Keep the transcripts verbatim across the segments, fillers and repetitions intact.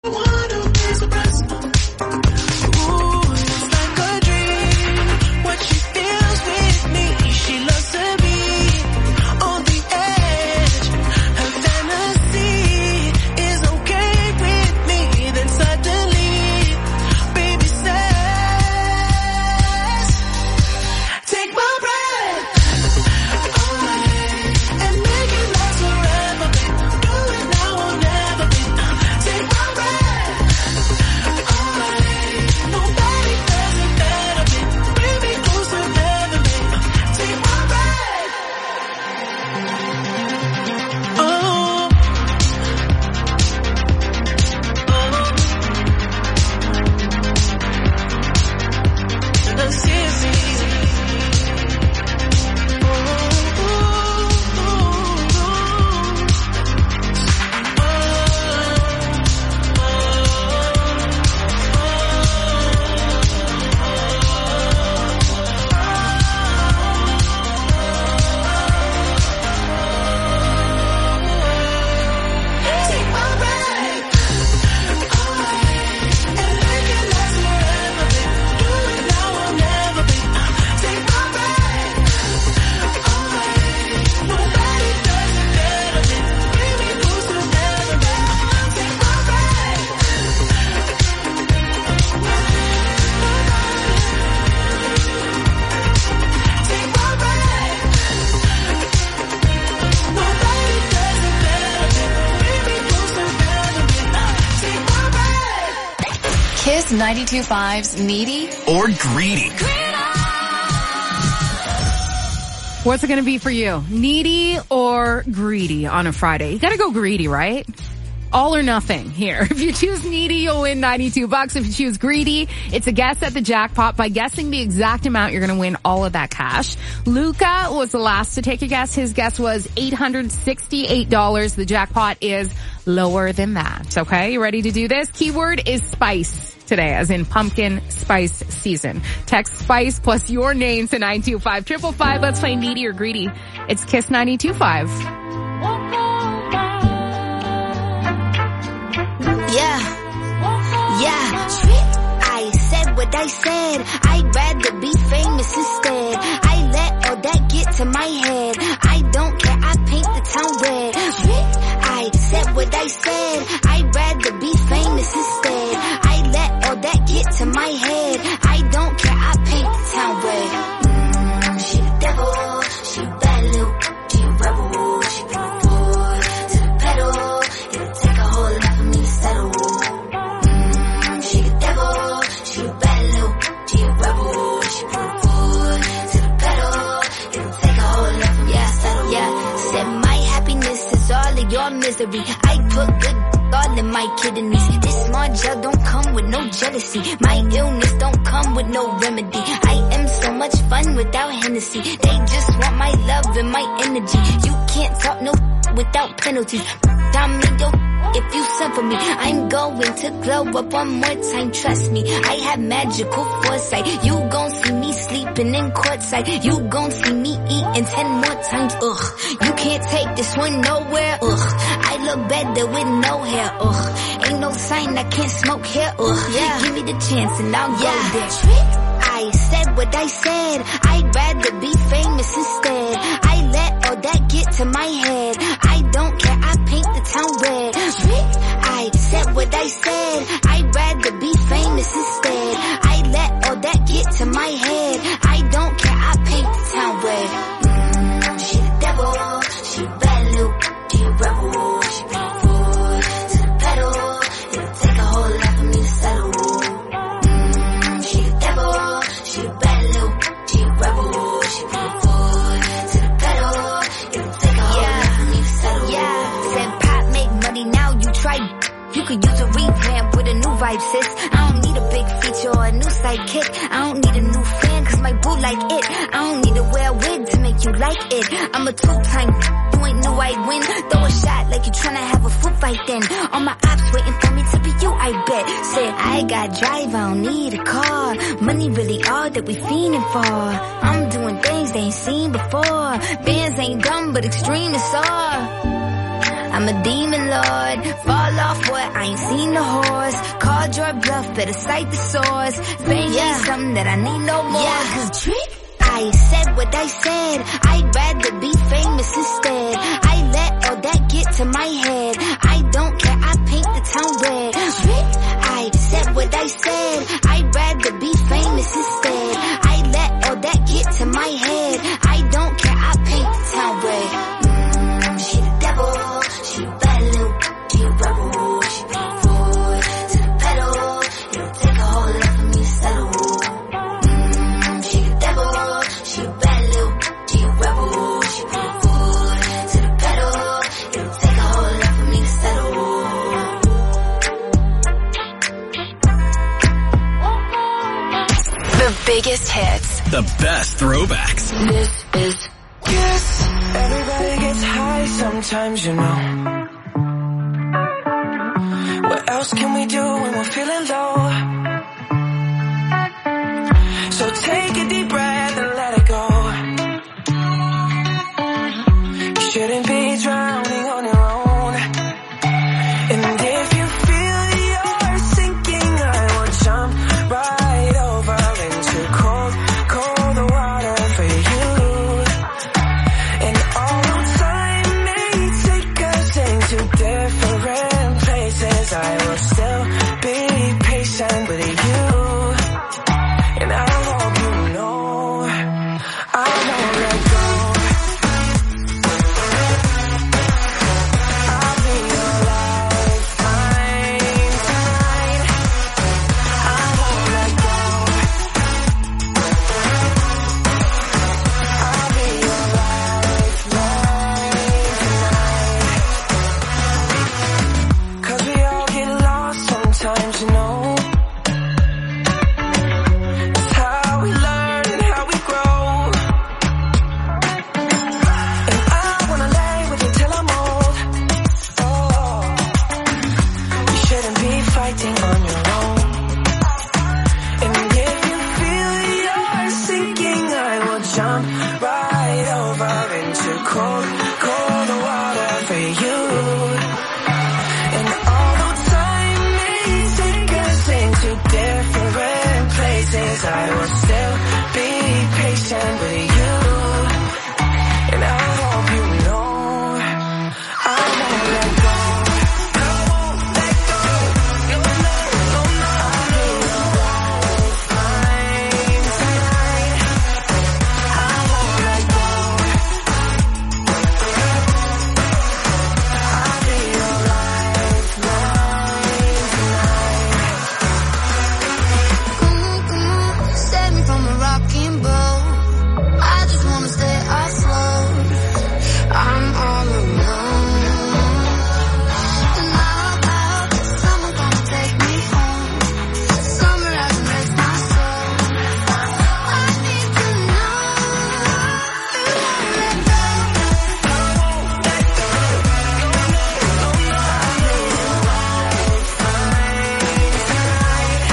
Kiss ninety-two point five's Needy or Greedy. What's it going to be for you? Needy or greedy on a Friday? You got to go greedy, right? All or nothing here. If you choose needy, you'll win ninety-two bucks. If you choose greedy, it's a guess at the jackpot. By guessing the exact amount, you're going to win all of that cash. Luca was the last to take a guess. His guess was eight hundred sixty-eight dollars. The jackpot is lower than that. Okay, you ready to do this? Keyword is spice today, as in pumpkin spice season. Text spice plus your name to nine two five five five. Let's play needy or greedy. It's Kiss ninety-two point five. Yeah, yeah. I said what I said. I'd rather be famous instead. I let all that get to my head. I don't care, I paint the town red. I said what I said. I'd rather be famous instead. I let all that get to my head. I don't care, I paint the town red. Mm, she the devil, she a bad little, she a rebel, she put the boy to the pedal. It'll take a whole lot for me to settle. Mm, she the devil, she a bad little, she a rebel, she put the boy to the pedal. It'll take a whole lot for me to settle. Yeah, said my happiness is all of your misery. I put good all in my kidneys. This small gel don't come with no jealousy. My illness don't come with no remedy. I am so much fun without Hennessy. They just want my love and my energy. You can't talk no without penalties. Time me yo if you send for me. I'm going to glow up one more time, trust me. I have magical foresight. You gon' see me sleeping in courtside. You gon' see me eating ten more times, ugh. You can't take this one nowhere, ugh. I look better with no hair, ugh. Ain't no sign I can't smoke here, ugh. Yeah. Give me the chance and I'll yeah. go there. I said what I said. I'd rather be famous instead. I let all that get to my head. I don't care, I paint the town red. I said what I said. I'd rather be famous instead. I let all that get to my head. I don't care, I paint the town red. Mm, she the devil, she a bad little, she a rebel, she put the foot to the pedal. It'll take a whole lot for me to settle. Mm, she the devil, she a bad little, she a rebel, she put the foot to the pedal. It'll take a whole yeah. lot for me to settle. Yeah, said pop make money, now you try. You could use a revamp with a new vibe, sis. I don't need a big feature or a new sidekick. I don't need a new fan, cause my boo like it. I don't need to wear a wig to make you like it. I'm a two-time, you ain't knew I'd win. Throw a shot like you tryna have a foot fight then. All my ops waiting for me to be you, I bet. Said, I got drive, I don't need a car. Money really all that we fiending for. I'm doing things they ain't seen before. Bands ain't dumb, but extreme is all. I'm a demon lord. Fall off what? I ain't seen the horse. Called your bluff, better cite the source. Fame yeah. ain't something that I need no more. Yeah, cause trick, I said what I said. I'd rather be famous instead. I let all that get to my head. I don't care, I paint the town red. Trick, I said what I said. I'd rather be famous instead. I let all that get to my head. I don't care, I paint the town red. Mm, she the devil, she a bad little, she a rebel. She put forward to the pedal. It'll take a whole lot for me to settle. Mm, she the devil, she a bad little, she a rebel. She put forward to the pedal. It'll take a whole lot for me to settle. The biggest hits. The best throwbacks. This is Kiss. Everybody gets high sometimes, you know. What else can we do when we're feeling low? So take a deep breath and let it go. You shouldn't be drowning on your own. And if you feel you're sinking, I will jump right over into cold, cold water for you. And although time may take us into different places, I will still be patient with you. And I hope you know I won't let go. I'll be your lifeline tonight. I won't let go. I'll be your lifeline tonight. Cause we all get lost sometimes, you know. It's how we learn and how we grow. And I wanna lay with you till I'm old. Oh, you shouldn't be fighting on your own. And if you feel you're sinking, I will jump right over into cold, cold water for you. And although time may take us into different places, I will still be patient with you. And I hope you know I won't let go. I won't let go. No, no, no, no. I'll be your lifeline tonight. I won't let go. I'll be your lifeline tonight. Save me from a rocking boat. I just wanna stay afloat. I'm all alone. And I hope someone gonna take me home. Summer hasn't raised my soul. I need to know you won't let go. I won't let go. No, no, no, no. I'll be your lifeline tonight.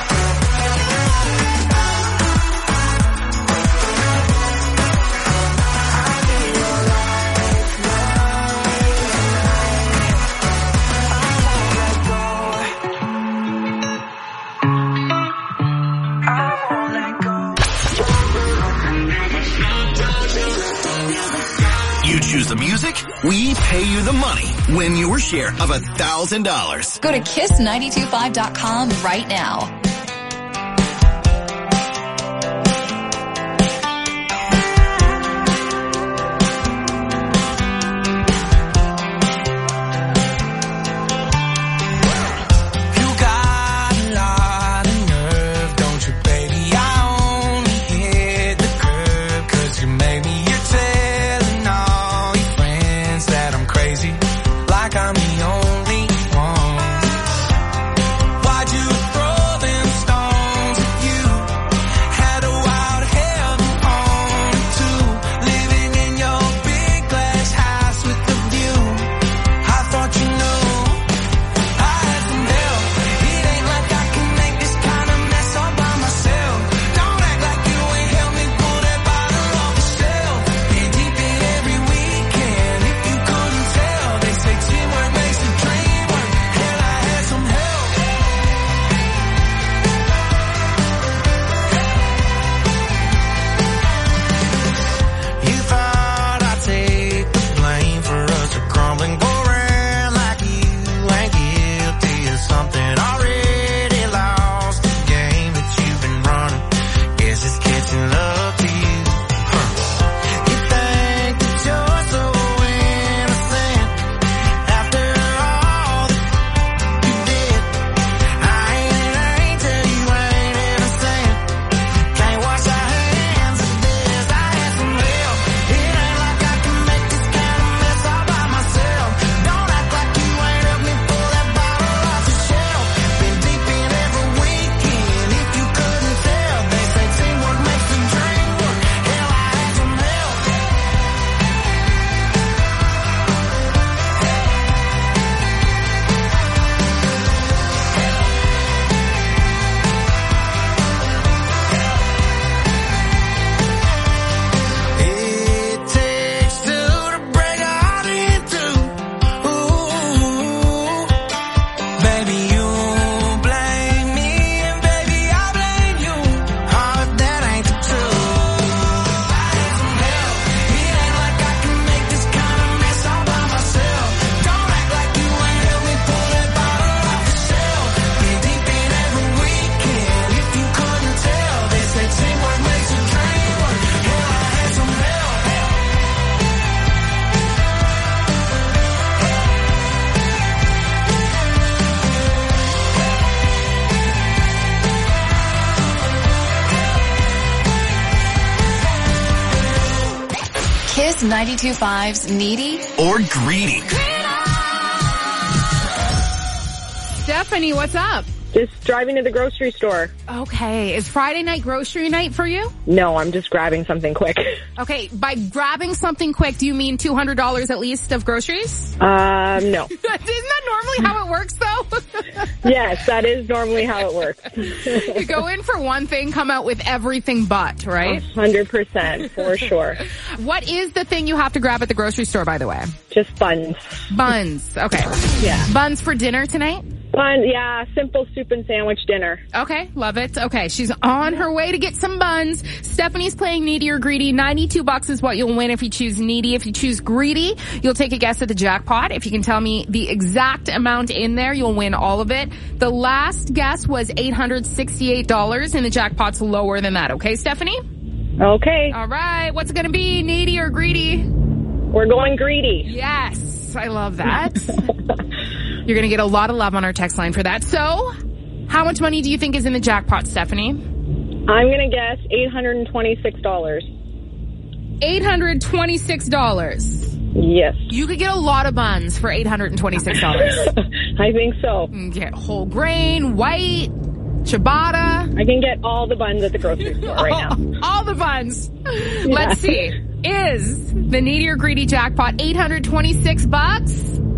You choose the music, we pay you the money. Win your share of a thousand dollars. Go to kiss nine two five dot com right now. You got a lot of nerve, don't you, baby? I only hit the curb 'cause you made me. You're telling all your friends that I'm crazy, like I'm the only one. Why'd you throw them ninety-two point five's Needy or Greedy? Stephanie, what's up? Just driving to the grocery store. Okay. Is Friday night grocery night for you? No, I'm just grabbing something quick. Okay. By grabbing something quick, do you mean two hundred dollars at least of groceries? Um, no. Isn't that normally how it works, though? Yes, that is normally how it works. You go in for one thing, come out with everything but, right? one hundred percent, for sure. What is the thing you have to grab at the grocery store, by the way? Just buns. Buns. Okay. Yeah. Buns for dinner tonight? Bun, yeah, simple soup and sandwich dinner. Okay, love it. Okay, she's on her way to get some buns. Stephanie's playing Needy or Greedy. ninety-two bucks is what you'll win if you choose Needy. If you choose Greedy, you'll take a guess at the jackpot. If you can tell me the exact amount in there, you'll win all of it. The last guess was eight hundred sixty-eight dollars, and the jackpot's lower than that. Okay, Stephanie? Okay. All right, what's it gonna be, Needy or Greedy? We're going greedy. Yes, I love that. You're going to get a lot of love on our text line for that. So, how much money do you think is in the jackpot, Stephanie? I'm going to guess eight hundred twenty-six dollars. eight hundred twenty-six dollars. Yes. You could get a lot of buns for eight hundred twenty-six dollars. I think so. You can get whole grain, white, ciabatta. I can get all the buns at the grocery store right now. All the buns. Yeah. Let's see. Is the Needy or Greedy jackpot eight hundred twenty-six bucks?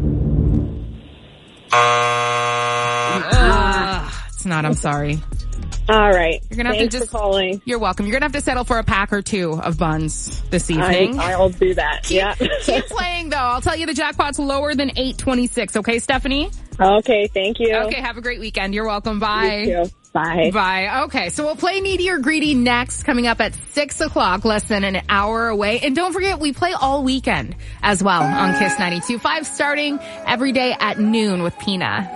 Uh, it's not. I'm sorry. All right. You're gonna have Thanks to just. For calling. You're welcome. You're gonna have to settle for a pack or two of buns this evening. I, I'll do that. Keep, yeah. keep playing though. I'll tell you the jackpot's lower than eight twenty-six. Okay, Stephanie? Okay. Thank you. Okay. Have a great weekend. You're welcome. Bye. You too. Bye. Bye. Okay, so we'll play Needy or Greedy next, coming up at six o'clock, less than an hour away. And don't forget, we play all weekend as well on Kiss ninety-two point five, starting every day at noon with Pina.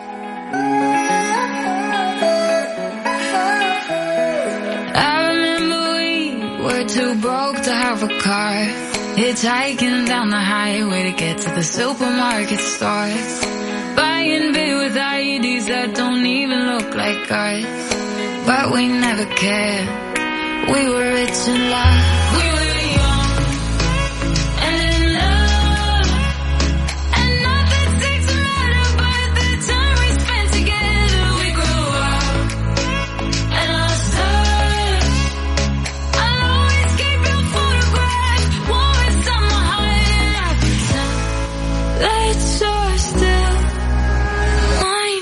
I remember we were too broke to have a car, hitchhiking down the highway to get to the supermarket stores, buying beer with I E Ds that don't even look like ours. But we never cared. We were rich in love. We were young and in love, and nothing seems to matter but the time we spent together. We grew up and lost touch. I'll always keep your photograph warm inside my heart. Lights are still mine.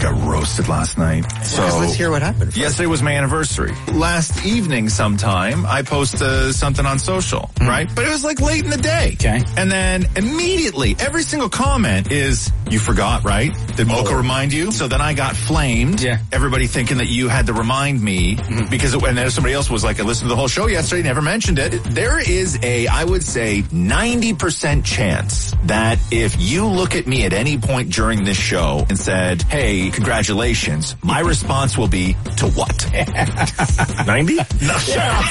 got roasted last night. So let's hear what happened. Yesterday was my anniversary. Last evening sometime, I posted uh, something on social, mm. right? But it was like late in the day. Okay. And then immediately, every single comment is, you forgot, right? Did Mocha oh. remind you? So then I got flamed. Yeah. Everybody thinking that you had to remind me mm-hmm. because, it, and then somebody else was like, I listened to the whole show yesterday, never mentioned it. There is a, I would say, ninety percent chance that if you look at me at any point during this show and said, hey, congratulations, my response will be, to what? ninety? No, shut up.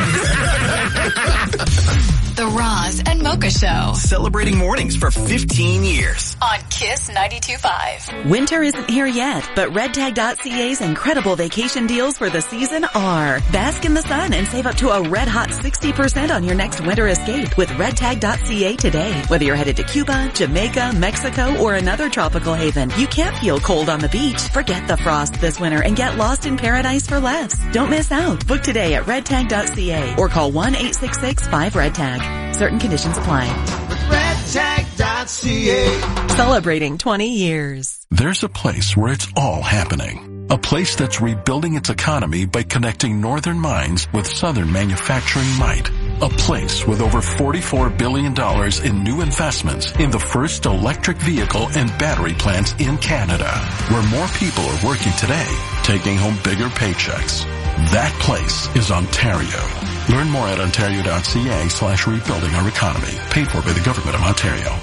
The Roz and Mocha Show. Celebrating mornings for fifteen years. On Kiss ninety-two point five. Winter isn't here yet, but red tag dot c a's incredible vacation deals for the season are. Bask in the sun and save up to a red-hot sixty percent on your next winter escape with red tag dot c a today. Whether you're headed to Cuba, Jamaica, Mexico, or another tropical haven, you can't feel cold on the beach. Forget the frost this winter and get lost in paradise for less. Don't miss out. Book today at red tag dot c a or call one eight six six five red tag. Certain conditions apply. red tag dot c a. Celebrating twenty years. There's a place where it's all happening. A place that's rebuilding its economy by connecting northern mines with southern manufacturing might. A place with over forty-four billion dollars in new investments in the first electric vehicle and battery plants in Canada. Where more people are working today, taking home bigger paychecks. That place is Ontario. Learn more at ontario dot c a slash rebuilding our economy. Paid for by the Government of Ontario.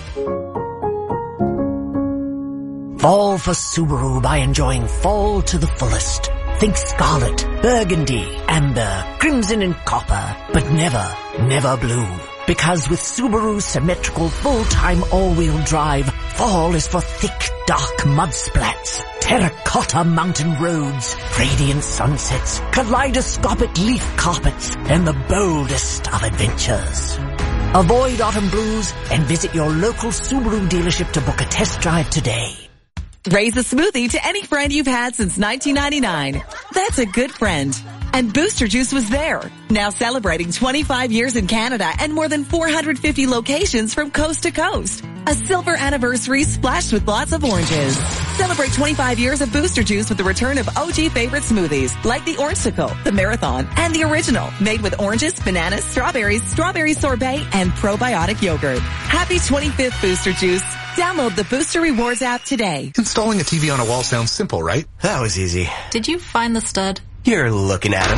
Fall for Subaru by enjoying fall to the fullest. Think scarlet, burgundy, amber, crimson and copper, but never, never blue. Because with Subaru's symmetrical full-time all-wheel drive, fall is for thick, dark mud splats, terracotta mountain roads, radiant sunsets, kaleidoscopic leaf carpets, and the boldest of adventures. Avoid autumn blues and visit your local Subaru dealership to book a test drive today. Raise a smoothie to any friend you've had since nineteen ninety-nine. That's a good friend. And Booster Juice was there. Now celebrating twenty-five years in Canada and more than four hundred fifty locations from coast to coast. A silver anniversary splashed with lots of oranges. Celebrate twenty-five years of Booster Juice with the return of O G favorite smoothies like the Orangesicle, the Marathon, and the Original, made with oranges, bananas, strawberries, strawberry sorbet, and probiotic yogurt. Happy twenty-fifth Booster Juice. Download the Booster Rewards app today. Installing a T V on a wall sounds simple, right? That was easy. Did you find the stud? You're looking at him.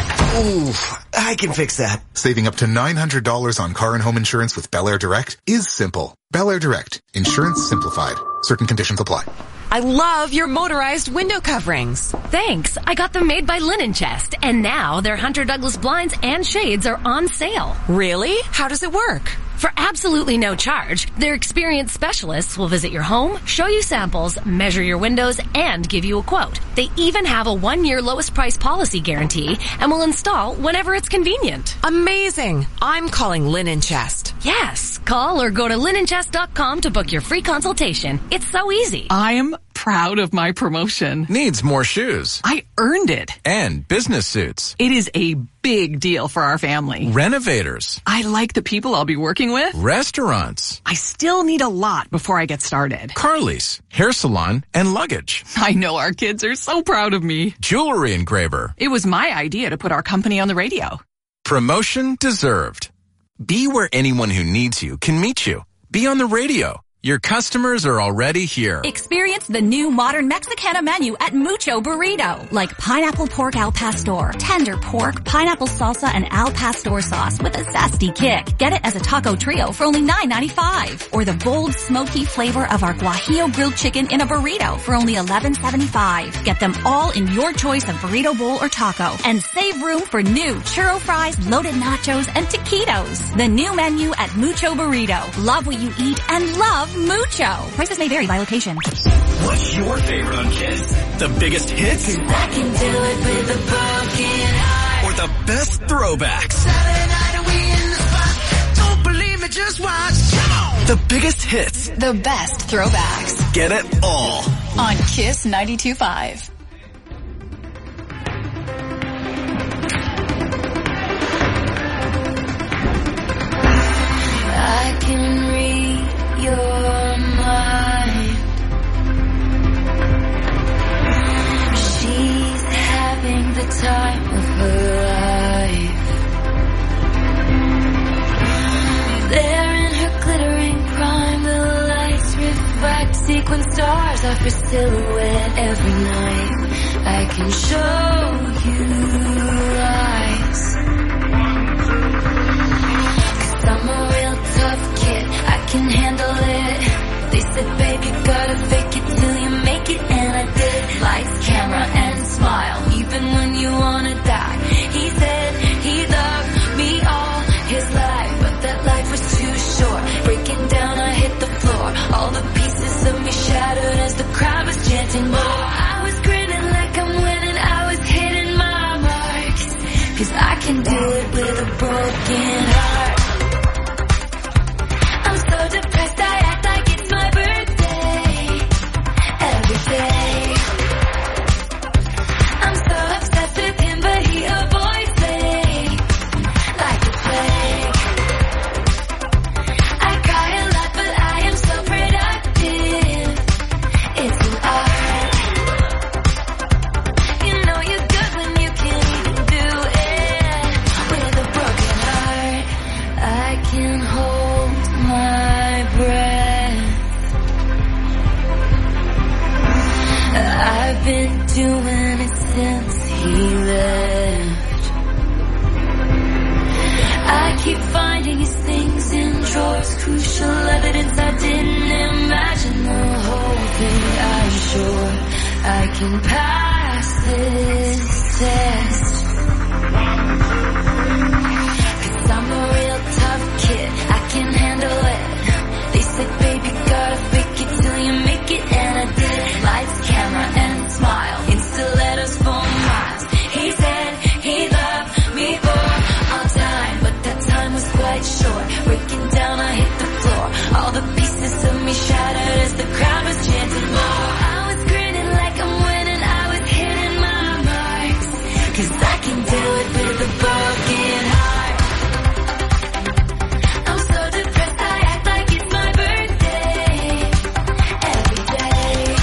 Ooh, I can fix that. Saving up to nine hundred dollars on car and home insurance with Bel Air Direct is simple. Bel Air Direct. Insurance simplified. Certain conditions apply. I love your motorized window coverings. Thanks. I got them made by Linen Chest, and now their Hunter Douglas blinds and shades are on sale. Really? How does it work? For absolutely no charge, their experienced specialists will visit your home, show you samples, measure your windows, and give you a quote. They even have a one-year lowest price policy guarantee and will install whenever it's convenient. Amazing. I'm calling Linen Chest. Yes. Call or go to linen chest dot com to book your free consultation. It's so easy. I am proud of my promotion. Needs more shoes. I earned it. And business suits. It is a big deal for our family. Renovators. I like the people I'll be working with. Restaurants. I still need a lot before I get started. Car lease, hair salon, and luggage. I know our kids are so proud of me. Jewelry engraver. It was my idea to put our company on the radio. Promotion deserved. Be where anyone who needs you can meet you. Be on the radio. Your customers are already here. Experience the new modern Mexicana menu at Mucho Burrito. Like pineapple pork al pastor, tender pork, pineapple salsa, and al pastor sauce with a zesty kick. Get it as a taco trio for only nine ninety-five. Or the bold, smoky flavor of our guajillo grilled chicken in a burrito for only eleven seventy-five. Get them all in your choice of burrito bowl or taco. And save room for new churro fries, loaded nachos, and taquitos. The new menu at Mucho Burrito. Love what you eat and love Mucho. Prices may vary by location. What's your favorite on Kiss? The biggest hits? I can do it with a broken heart. Or the best throwbacks? Saturday night and we in the spot. Don't believe me, just watch. Come on. The biggest hits. The best throwbacks. Get it all. On Kiss ninety-two point five. I can read your mind. time of her life. There in her glittering prime, the lights reflect sequin stars off her silhouette every night. I can show you lies, 'cause I'm a real tough kid, I can handle it. They said, babe, you gotta fake it till you make it, and I did. Lights, camera, and smile, even when you wanna die. He said he loved me all his life, but that life was too short. Breaking down, I hit the floor. All the pieces of me shattered as the crowd was chanting more. I was grinning like I'm winning, I was hitting my marks, 'cause I can do it with a broken heart. I'm so depressed, I act like it's my birthday every day. I'm so obsessed with him, but he avoids me like a plague. I cry a lot, but I am so productive. It's an art. You know you're good when you can't even do it with a broken heart. I can hold my breath. I've been doing it since he left. I keep finding his things in drawers, crucial evidence I didn't imagine. The whole thing, I'm sure I can pass this test, 'cause I'm a real tough kid, I can handle it. They said, baby, gotta fake it till you make it, and I did. Lights, camera, and smile, in stilettos for miles. He said he loved me for all time, but that time was quite short. Breaking down, I hit the floor. All the pieces of me shattered as the crowd was chanting more. I was grinning like I'm winning, I was hitting my marks, 'cause I can do it with a broken heart. I'm so depressed, I act like it's my birthday every day.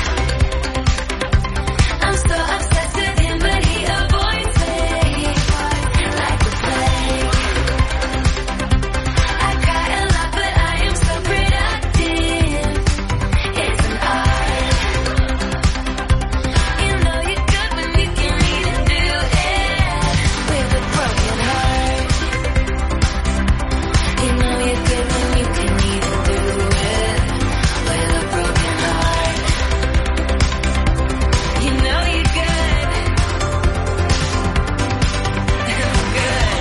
I'm so obsessed with him, but he avoids me like a plague. I cry a lot, but I am so productive. It's an art. You know you're good when you can even do it with a broken heart. You know you're good when you can even do it with a broken heart. You know you're good. Good.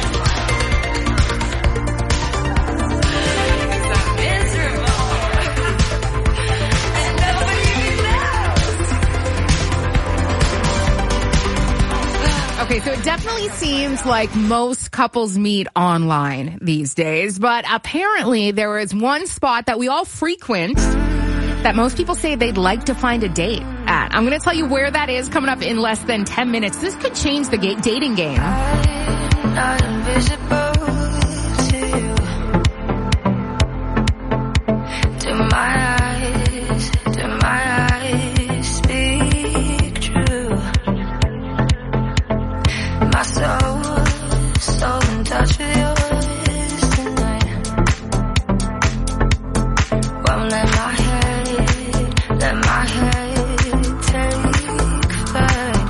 'Cause I'm miserable, and nobody knows. Okay, so it definitely seems like most couples meet online these days, but apparently there is one spot that we all frequent that most people say they'd like to find a date at. I'm going to tell you where that is coming up in less than ten minutes. This could change the ga- dating game. Not invisible to you. Do my eyes, do my eyes speak true? My soul, so in touch with yours tonight. Won't let my head, let my head take flight.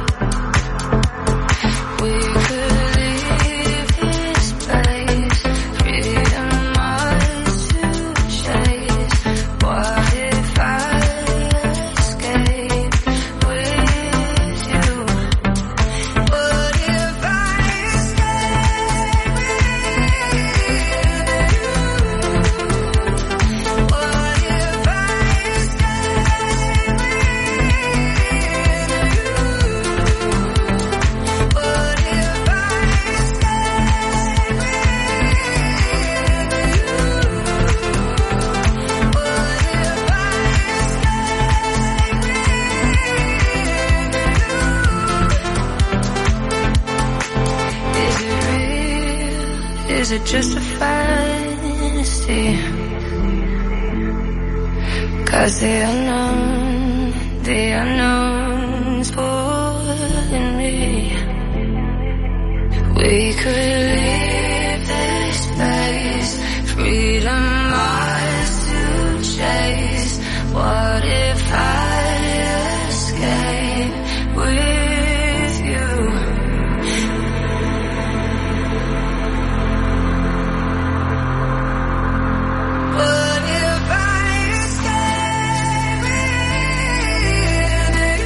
We could leave this place, freedom ours to chase. What if I escape with you? What if I escape with you? What if I escape with you? What if I escape with Is it real? Is it just a fantasy? 'Cause the unknown, the unknown's pulling me. We could leave this place, freedom ours to chase. What if I escape with you? What if I escape with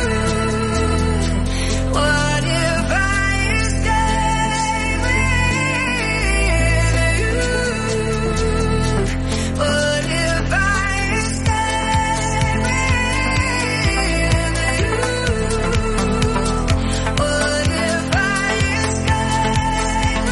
you? What if I escape with you? What if I escape with you? What if I escape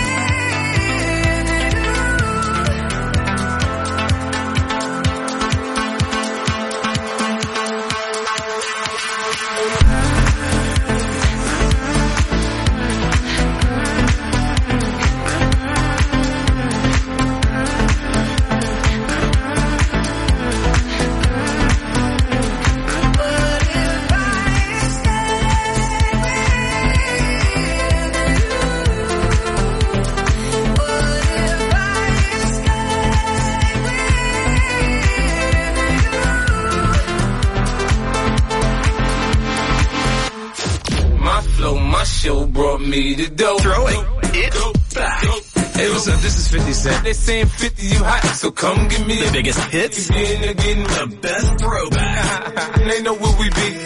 My flow, my show brought me to dough. Throwing it back. Hey, what's up? This is fifty Cent. They saying fifty, you hot, so come give me the biggest hits. You in there getting the best throwback. They know where we be.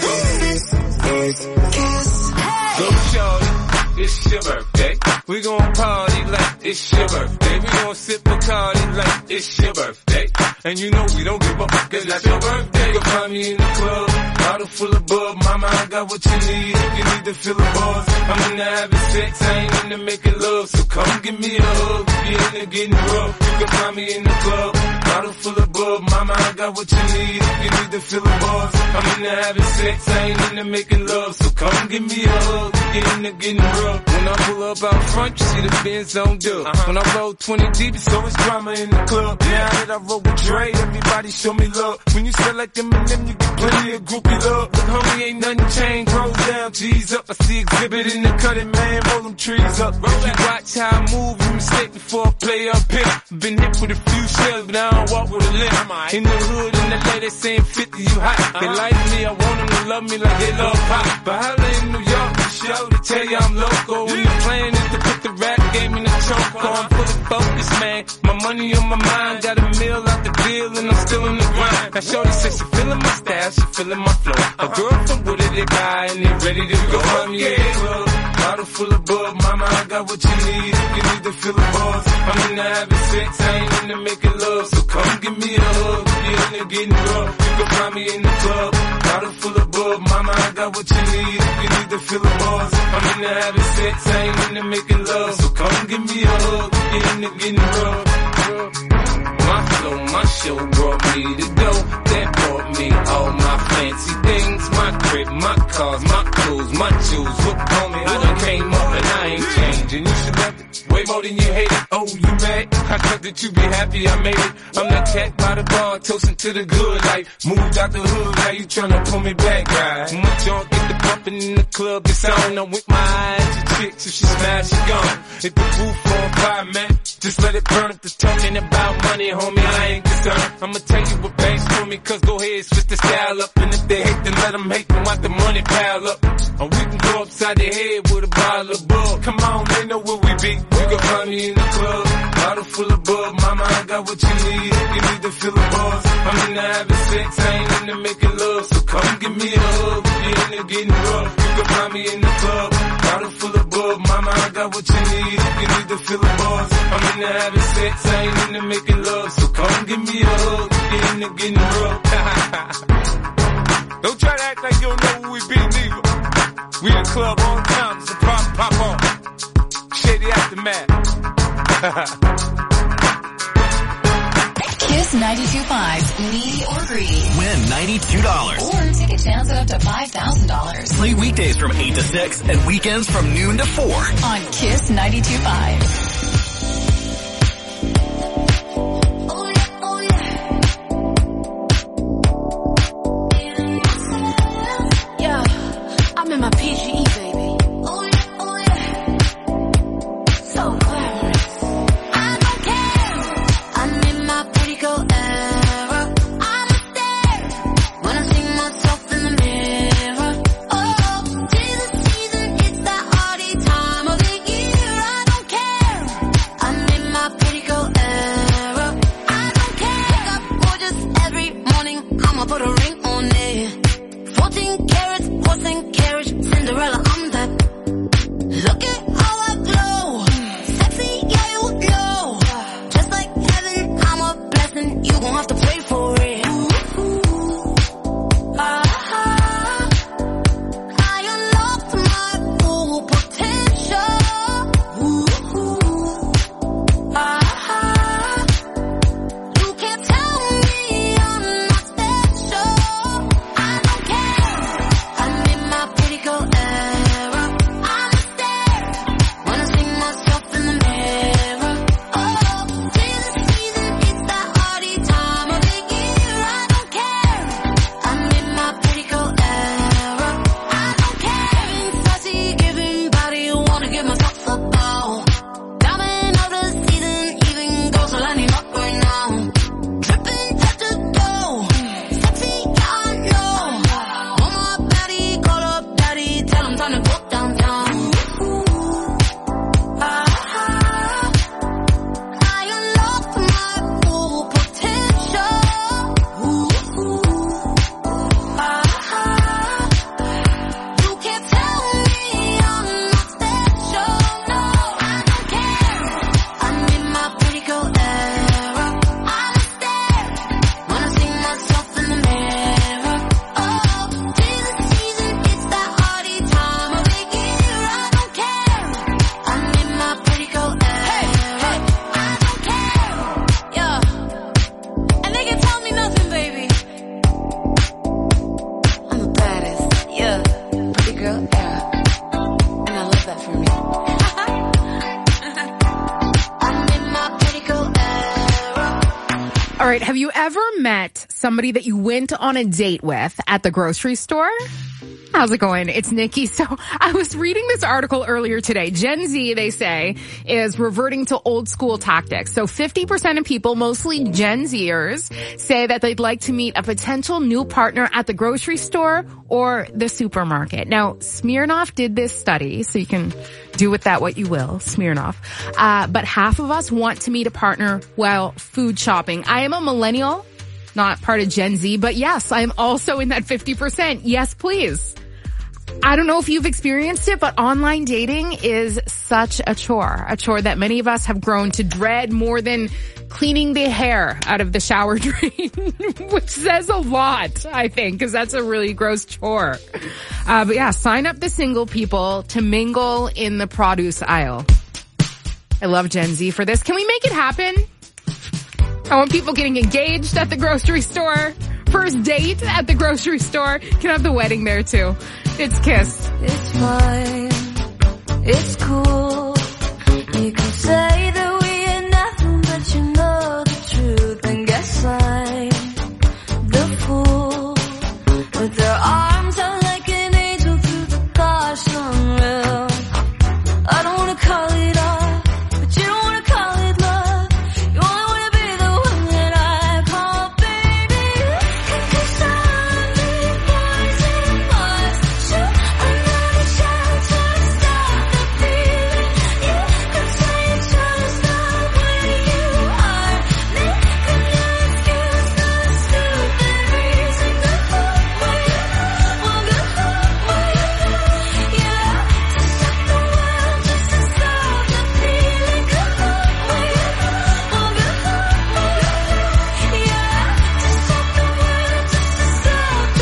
Go shorty, it's your birthday. We gon' party like it's your birthday. We gon' sip Bacardi like it's your birthday. And you know we don't give a fuck, cause that's your birthday. You can find me in the club, bottle full of bub. Mama, I got what you need if you need to fill the bars. I'm into having sex, I ain't into making love. So come give me a hug, if you're into getting rough. You can find me in the club, bottle full of bub. Mama, I got what you need if you need to fill the bars. I'm into having sex, I ain't into making love. So come give me a hug, if you're into getting rough. When I pull up out front, you see the Benz on dub. Uh-huh. When I roll twenty deep, it's always drama in the club. Now that I roll with Dre, everybody show me love. When you sell like them and them, you get plenty of groupie love. But homie, ain't nothing changed. Rolls down, G's up. I see exhibit in the cutting, man. Roll them trees up. If you watch how I move, you mistake before I play up here. Been hit with a few shells, but I don't walk with a limp. In the hood, in the lady, they saying fifty, you hot. They like me, I want them to love me like they love pop. But holla in New York, show to tell you I'm local. When the plan is to put the rap game in the choke. I'm fully focused, man. My money on my mind, got a meal out the deal, and I'm still in the grind. Now shorty says she feeling my style, she feeling my flow. A girl from Wooded, they guy, and they ready to go. Find me in the club, bottle full of bub. Mama, I got what you need if you need to fill the bars. I'm into having sex, I ain't into making love. So come give me a hug, if you're into getting rough. You can find me in the club, bottle full of bub. Mama, I got what you need if you need to fill the bars. I'm into having sex, I ain't into making love. So come give me a hug, if you're into getting rough. My flow, my show brought me to go. That brought me all my fancy things. My crib, my cars, my clothes, my jewels. Look on me, I done came up and I ain't changing. You should love it way more than you hate it. Oh, you mad? I thought that you be happy I made it. I'm that cat by the bar, toasting to the good life. Moved out the hood, now you tryna pull me back, right? My junk get the bumping in the club, it's on. I'm with my eyes to chicks, if she smash, she gone. Hit the roof on fire, man. Just let it burn if the talking about money, homie, I ain't concerned. I'ma tell you what banks for me, cause go ahead, switch the style up. And if they hate, then let them hate, then watch the money pile up. Or we can go upside their head with a bottle of bug. Come on, they know where we be. You can find me in the club, bottle full of bug. Mama, I got what you need if you need to fill the bars. I'm into having sex, I ain't into making love. So come give me a hug, if you're into getting rough. You can find me in the club, bottle full of bug. Mama, I got what you need if you need to fill the bars. I'm into having sex, I ain't into making love. So come give me a hug, if you're into getting rough. Don't try to act like you don't know who we be, neither. We in the club all the time, so pop, pop on. Shady Aftermath. Kiss ninety-two point five, Needy or Greedy. Win ninety-two dollars. Or take a chance at up to five thousand dollars. Play weekdays from eight to six and weekends from noon to four. On Kiss ninety-two point five. I'm in my P G E, baby. girl era. And I love that for me. I'm in my pretty girl era. All right, have you ever met somebody that you went on a date with at the grocery store? How's it going? It's Nikki. So I was reading this article earlier today. Gen Z, they say, is reverting to old school tactics. So fifty percent of people, mostly Gen Zers, say that they'd like to meet a potential new partner at the grocery store or the supermarket. Now, Smirnoff did this study, so you can do with that what you will, Smirnoff. Uh, but half of us want to meet a partner while food shopping. I am a millennial, not part of Gen Z, but yes, I'm also in that fifty percent. Yes, please. I don't know if you've experienced it, but online dating is such a chore, a chore that many of us have grown to dread more than cleaning the hair out of the shower drain, which says a lot, I think, because that's a really gross chore. Uh, but yeah, sign up the single people to mingle in the produce aisle. I love Gen Z for this. Can we make it happen? I want people getting engaged at the grocery store. First date at the grocery store. Can have the wedding there too. It's Kiss. It's fine. It's cool. You can say that we are nothing, but you know the truth. And guess I'm the fool. With their arms out like an angel through the caution rail. I don't wanna call it off, but you don't wanna call it love. You only wanna be the one that I call baby. Cause I'm the poison was you. I'm not a child trying to stop the feeling. You can say it's just not where you are. Making your excuse not a stupid reason to fuck with you. Well, good luck with you. Yeah, to stop the world just to stop the feeling. Good luck with you. Well, good luck with you. Yeah, to stop the world just to stop the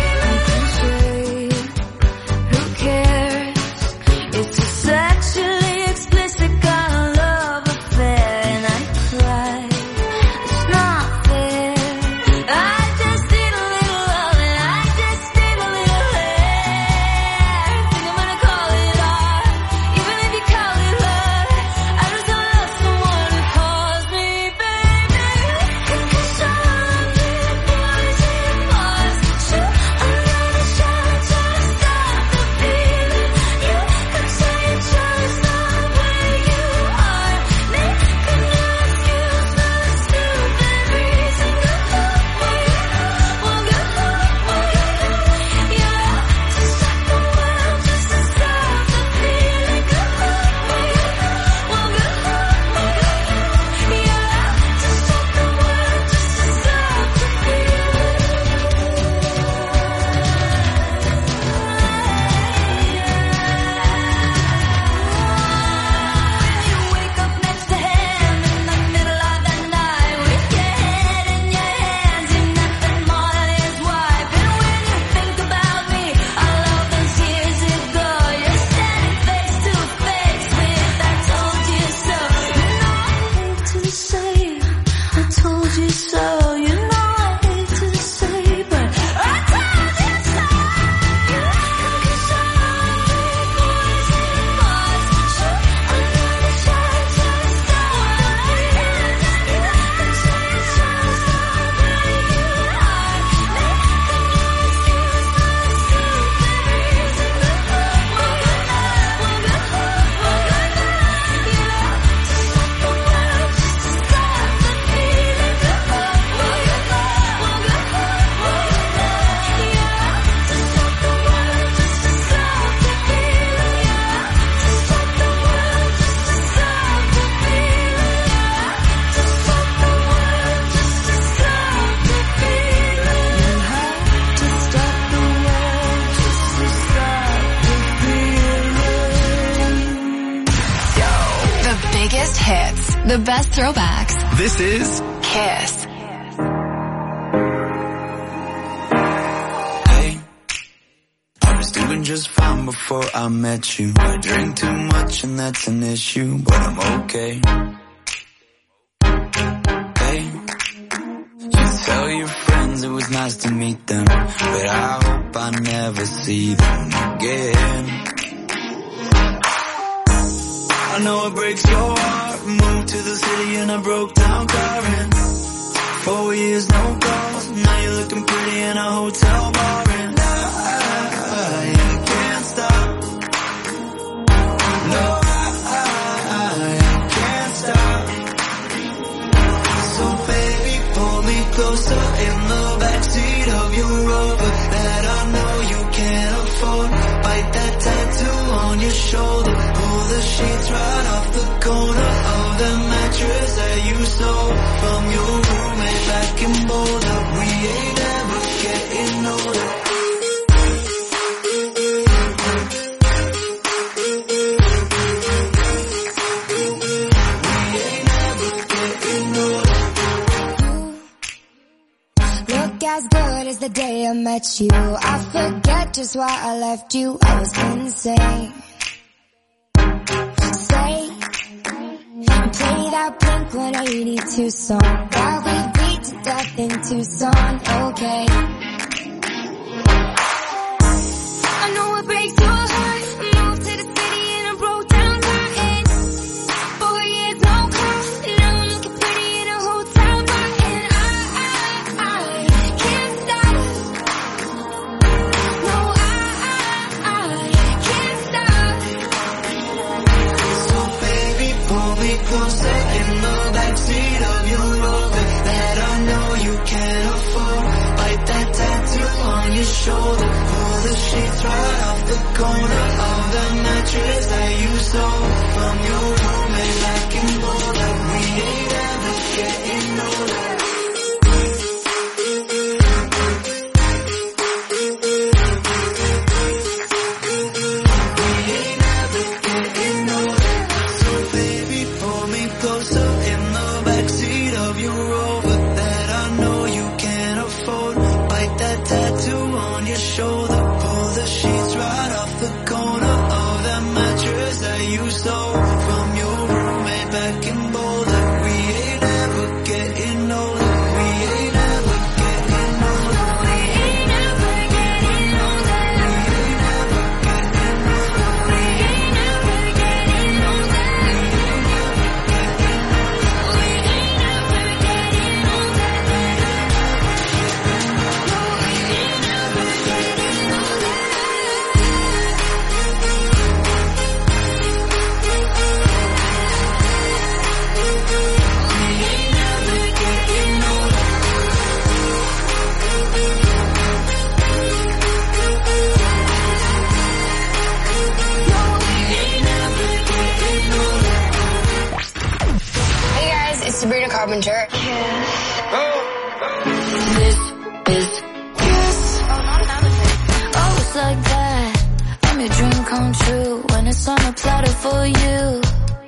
feeling. Who cares? It's a sexually explicit kind of love affair, and I cry. It's not fair. I just need a little love, and I just need a little hair. Think I'm gonna call it art, even if you call it love. I just don't love someone who calls me baby. Cause I'm the poison was you. I'm not a child trying to stop the feeling. You can say it's just not where you are. Making your excuse not a stupid reason. Good luck with you. Well, good luck with you. Yeah, to stop the world just to stop the feeling. Good luck with you. Well, good luck with you. Yeah, to stop the world just to stop the feeling. Wake up next to him in the middle of the night with your head in your hands, you're nothing more than his wife. And when you think about me, all of those years ago, you're standing face to face with I told you so. You know I hate to say I told you so. You know I hate to say, but I told you so. Cause I'm the poison was you. I'm not a child trying to stop the feeling. You can say it's just not where you are. Making your excuse not a stupid reason. Good luck, well, good luck, well, good luck, well, good luck. Yeah, to stop the world just to stop the feeling. Good luck, well, good luck, well, good luck, well, good luck. Yeah, to stop the world just to stop the feeling. Yeah, to stop the world just to stop the feeling. Yeah, to stop the world just to stop the feeling. You have to stop the world just to stop the feeling. The biggest hits, the best throwbacks. This is Kiss. Hey, I was doing just fine before I met you. I drink too much and that's an issue, but I'm okay. Hey, you tell your friends it was nice to meet them, but I hope I never see them again. again. I know it breaks your heart. Moved to the city in a broke down car and four years no calls. Now you're looking pretty in a hotel bar and I, I, I can't stop. No, I, I, I can't stop. So baby, pull me closer in the backseat of your Rover that I know you can't afford. Bite that tattoo on your shoulder. Pull the sheets right off the corner of the mattress that you stole from your roommate back in Boulder. We ain't ever getting older. As good as the day I met you, I forget just why I left you. I was insane. Stay and play that Blink one eighty-two song that we beat to death in Tucson. Okay. I know it breaks your heart. Moved to the city in a broke down car and four years no call. Now I'm looking pretty in a hotel bar and I, I, I can't stop. No, I, I, I can't stop. So baby, pull me closer in the backseat of your Rover that I know you can't afford. Bite that tattoo on your shoulder. Pull the sheets right off the corner of the mattress that you stole from your roommate back in Boulder. We ain't ever getting older. Sabrina Carpenter. This is Kiss. Oh, it's like that. I'm your dream come true when it's on a platter for you.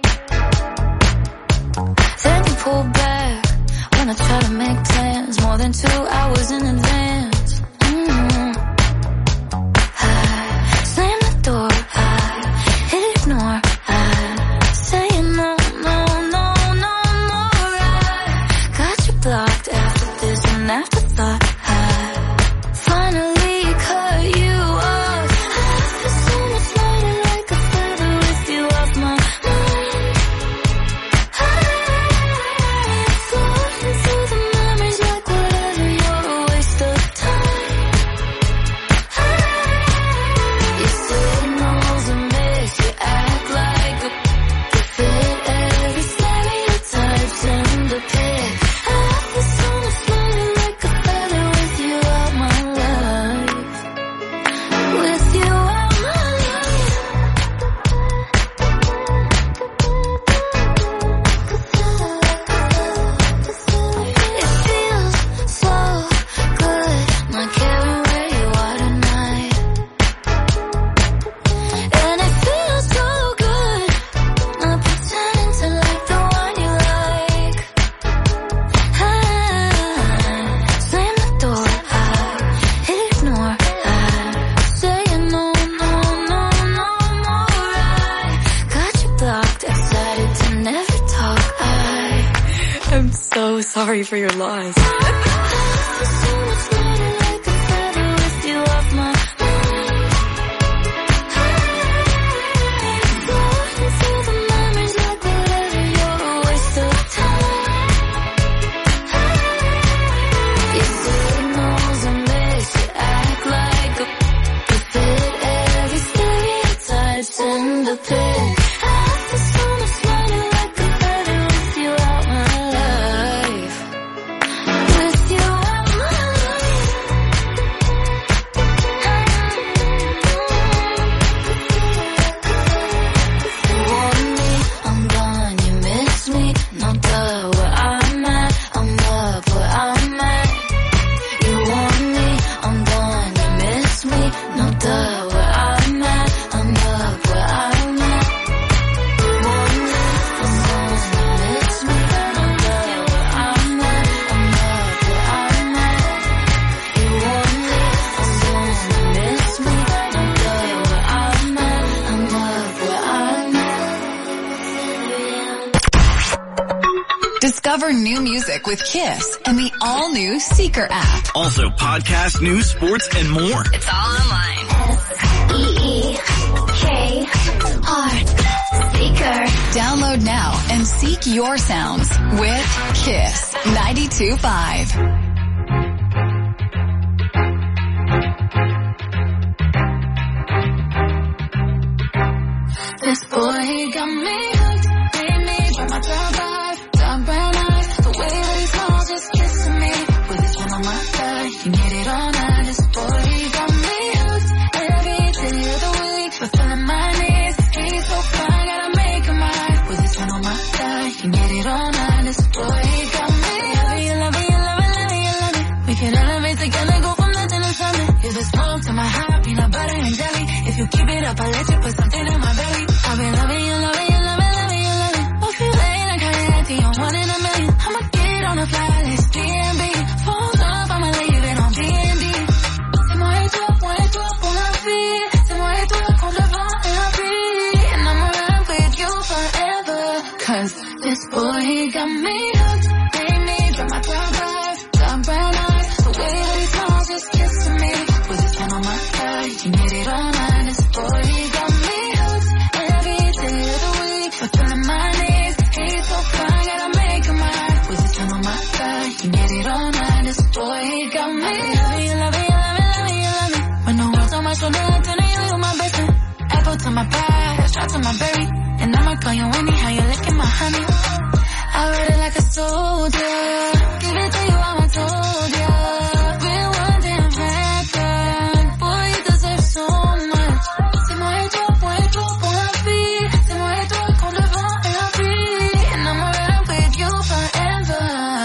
Then you pull back when I try to make plans more than two hours in advance. Mm-hmm. I slam the door. I hit ignore. I say no, no, no. Blocked after this and afterthought. I finally cut you off. I feel so much lighter like a feather with you off my mind. I floating through the memories like whatever, you're a waste of time. I, you say no's a miss, you act like a you fit every stereotype, send a pic. Sorry for your lies. Discover new music with Kiss and the all-new Seeker app. Also podcast, news, sports, and more. It's all online. S E E K R. Seeker. Download now and seek your sounds with Kiss ninety-two point five. This boy, he got me hooked. Made me drop my top off. Dark brown eyes. The way that he smiles, just kissing me. With his chin on my thigh. He get it all night. This boy, he got me hooked. Every day of the week. Fulfilling my needs. He's so fine, gotta make him mine. With his chin on my thigh. He get it all night. This boy, he got me hooked. You love it, you love it, love it, you love it. We can elevate together, go from nothing to something. You the smoke to my high, peanut butter and jelly. If you keep it up, I'll let you put something in my belly. I've been loving you, loving you, loving, loving you, loving. Won't feel late, I can't empty, I'm one in a million. I'ma get on the fly list, D and B. Phones off, I'ma leave it on D and D. C'est moi et toi, moi et toi pour la vie. C'est moi et toi contre le vent et la pluie. And I'ma ride with you forever. Cause this boy, he got me hooked. Made me drop my top off. Dark brown eyes. The way that he smiles, just kissing me. With his hand on my thigh, he made it all night. This boy, he got me hooked. Every day of the week, fulfilling my needs. He's so fine, gotta make him mine. With his hand on my thigh, he made it all night. This boy, he got me hooked. You love it, you love it, love it, you love it. When no one's on my shoulder, I'm telling you, you're my best friend. Apple to my pie, shot to my berry. And I'ma call you Winnie, how you licking my honey. I ride it like a soldier. Give it to you, how I told ya. Real one damn record. Boy, you deserve so much. C'est moi et toi, moi et toi pour la vie. C'est moi et toi contre le vent et la pluie. And I'ma ride with you forever.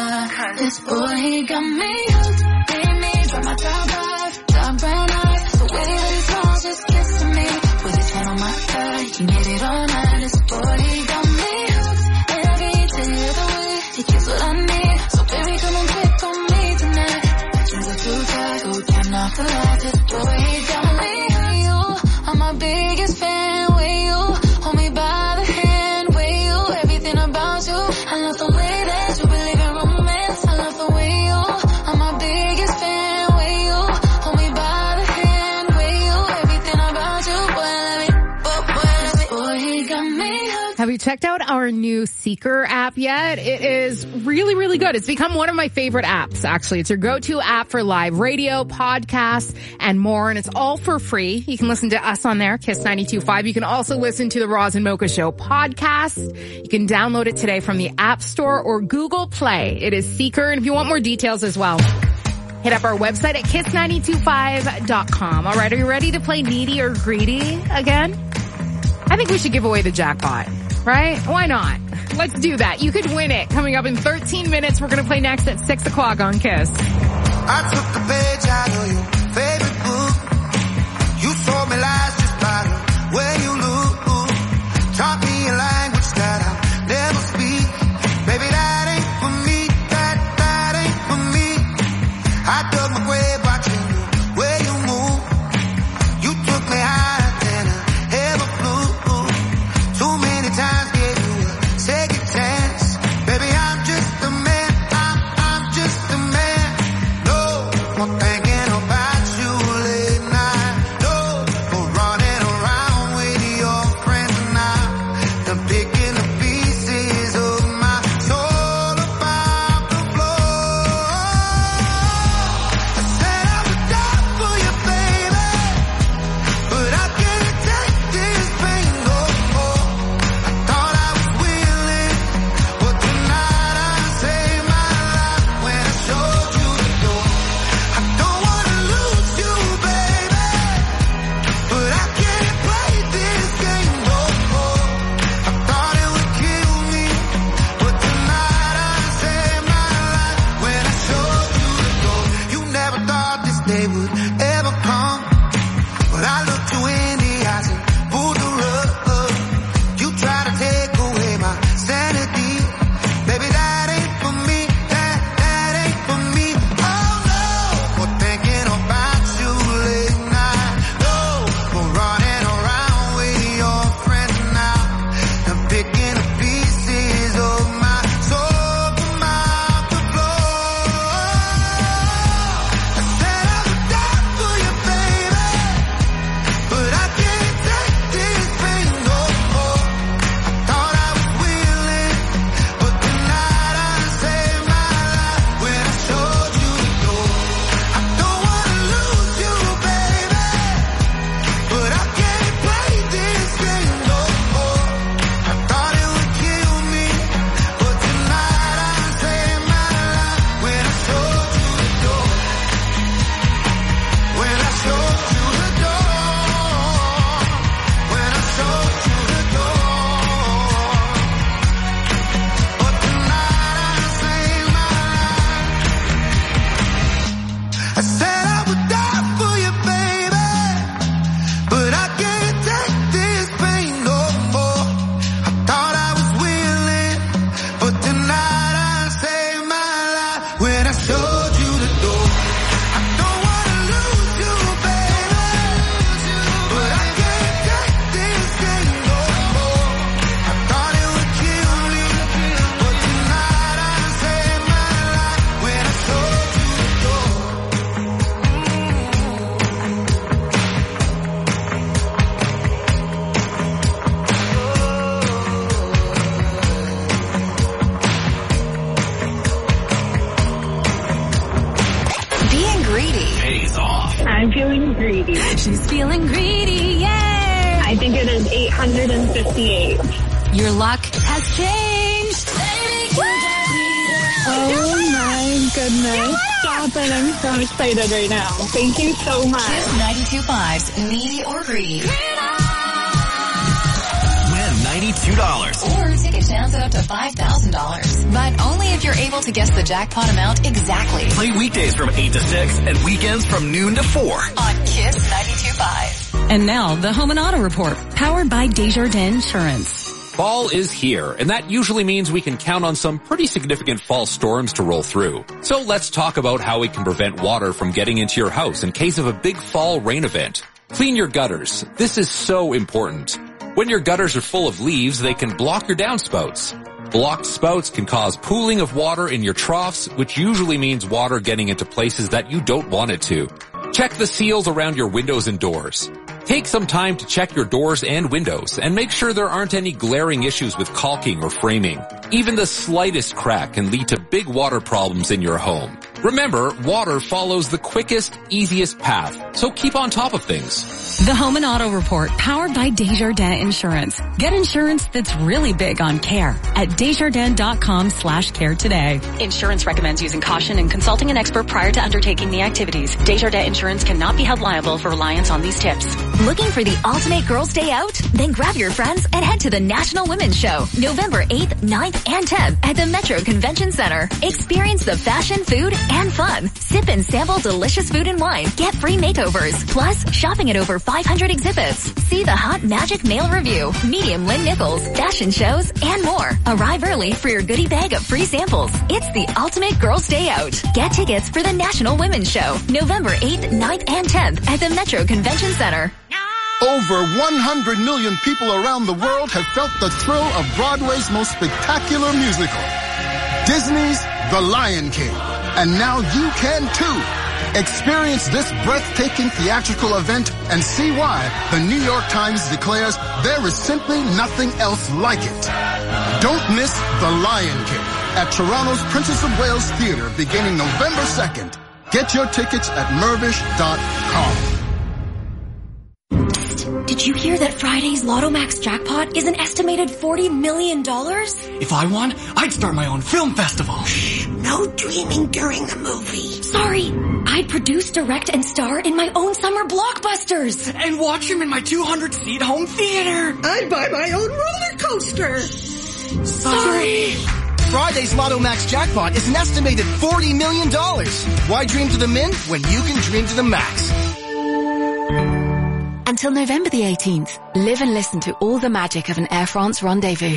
This boy, he got me hooked. Made me drop my top off. Dark brown eyes. The way that he smiles, just kissing me. With his hand on my thigh, he made it all night. This boy, he got me hooked. Every day of the week, he gives what I need. So baby, come and pick on me tonight. Dreams are too tight, so turn off the lights. This boy, he got me hooked. You are my biggest fan. With you, hold me by the hand. With you, everything about you. I love the way that you believe in romance. I love the way you are my biggest fan. With you, hold me by the hand. With you, everything about you. Boy, I love it. Boy, boy, I love it. Boy, he got me hooked. Have you checked out our new Seeker app yet? It is really, really good. It's become one of my favorite apps, actually. It's your go-to app for live radio, podcasts, and more, and it's all for free. You can listen to us on there, Kiss ninety-two point five. You can also listen to the Roz and Mocha Show podcast. You can download it today from the App Store or Google Play. It is Seeker, and if you want more details as well, hit up our website at kiss nine two five dot com. All right, are you ready to play Needy or Greedy again? I think we should give away the jackpot. Right? Why not? Let's do that. You could win it. Coming up in thirteen minutes. We're going to play next at six o'clock on Kiss. I took a page out of your favorite book. You told me lies just by the way you look. Taught me a language that I'll never speak. Baby, that ain't for me. That, that ain't for me. I dug my grave watching the way you move. You took me higher than I ever flew. Too many times gave you a second chance. Baby, I'm just a man. I'm, I'm just a man. No more thinking about it is eight hundred fifty-eight. Your luck has changed. Oh my goodness. Stop it. I'm so excited right now. Thank you so much. Kiss ninety-two point five's Needy or Greedy. Win ninety-two dollars. Or take a chance at up to five thousand dollars. But only if you're able to guess the jackpot amount exactly. Play weekdays from eight to six and weekends from noon to four. On Kiss ninety-two point five. And now, the Home and Auto Report, powered by Desjardins Insurance. Fall is here, and that usually means we can count on some pretty significant fall storms to roll through. So let's talk about how we can prevent water from getting into your house in case of a big fall rain event. Clean your gutters. This is so important. When your gutters are full of leaves, they can block your downspouts. Blocked spouts can cause pooling of water in your troughs, which usually means water getting into places that you don't want it to. Check the seals around your windows and doors. Take some time to check your doors and windows and make sure there aren't any glaring issues with caulking or framing. Even the slightest crack can lead to big water problems in your home. Remember, water follows the quickest, easiest path, so keep on top of things. The Home and Auto Report, powered by Desjardins Insurance. Get insurance that's really big on care at Desjardins.com slash care today. Insurance recommends using caution and consulting an expert prior to undertaking the activities. Desjardins Insurance cannot be held liable for reliance on these tips. Looking for the ultimate girls' day out? Then grab your friends and head to the National Women's Show, November eighth, ninth, and tenth at the Metro Convention Center. Experience the fashion, food, and fun. Sip and sample delicious food and wine. Get free makeovers. Plus, shopping at over five hundred exhibits. See the Hot Magic Male Review, Medium Lynn Nichols, fashion shows, and more. Arrive early for your goodie bag of free samples. It's the ultimate girls' day out. Get tickets for the National Women's Show, November eighth, ninth, and tenth at the Metro Convention Center. Over one hundred million people around the world have felt the thrill of Broadway's most spectacular musical, Disney's The Lion King. And now you can too. Experience this breathtaking theatrical event and see why the New York Times declares there is simply nothing else like it. Don't miss The Lion King at Toronto's Princess of Wales Theatre beginning November second. Get your tickets at mervish dot com. Did you hear that Friday's Lotto Max jackpot is an estimated forty million dollars? If I won, I'd start my own film festival. Shh, no dreaming during the movie. Sorry, I'd produce, direct, and star in my own summer blockbusters. And watch them in my two hundred seat home theater. I'd buy my own roller coaster. Sorry. Friday's Lotto Max jackpot is an estimated forty million dollars. Why dream to the min when you can dream to the max? Until November the eighteenth, live and listen to all the magic of an Air France rendezvous.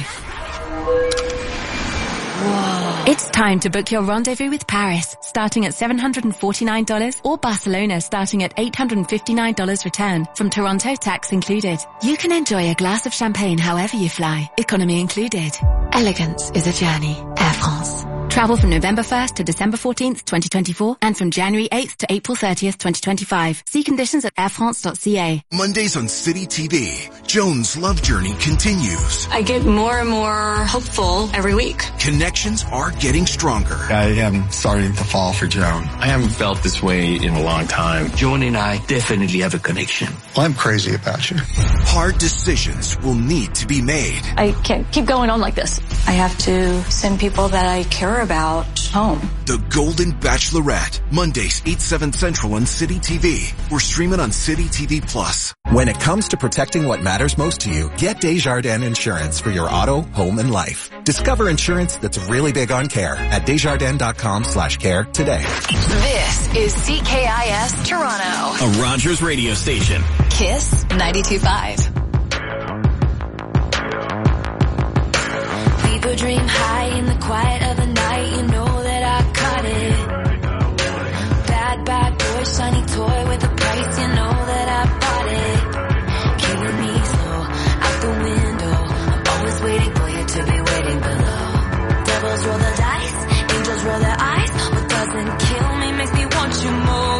Whoa. It's time to book your rendezvous with Paris, starting at seven hundred forty-nine dollars, or Barcelona starting at eight hundred fifty-nine dollars return, from Toronto tax included. You can enjoy a glass of champagne however you fly, economy included. Elegance is a journey. Air France. Travel from November first to December fourteenth, twenty twenty-four, and from January eighth to April thirtieth, twenty twenty-five. See conditions at air france dot c a. Mondays on City T V, Joan's love journey continues. I get more and more hopeful every week. Connections are getting stronger. I am starting to fall for Joan. I haven't felt this way in a long time. Joan and I definitely have a connection. Well, I'm crazy about you. Hard decisions will need to be made. I can't keep going on like this. I have to send people that I care about home. The Golden Bachelorette, Mondays, eight, seven Central on City T V. We're streaming on City T V Plus. When it comes to protecting what matters most to you, get Desjardins Insurance for your auto, home, and life. Discover insurance that's really big on care at Desjardins.com slash care today. This is C K I S Toronto, a Rogers radio station. Kiss ninety-two point five. People dream high in the quiet of the night. You know that I caught it. Bad, bad boy, shiny toy with a price. You know that I bought it. Killing me slow, out the window. I'm always waiting for you to be waiting below. Devils roll the dice, angels roll their eyes. What doesn't kill me makes me want you more.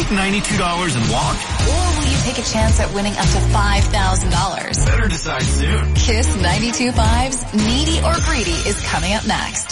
take ninety-two dollars and walk? Or will you take a chance at winning up to five thousand dollars? Better decide soon. Kiss ninety-two point five's Needy or Greedy is coming up next.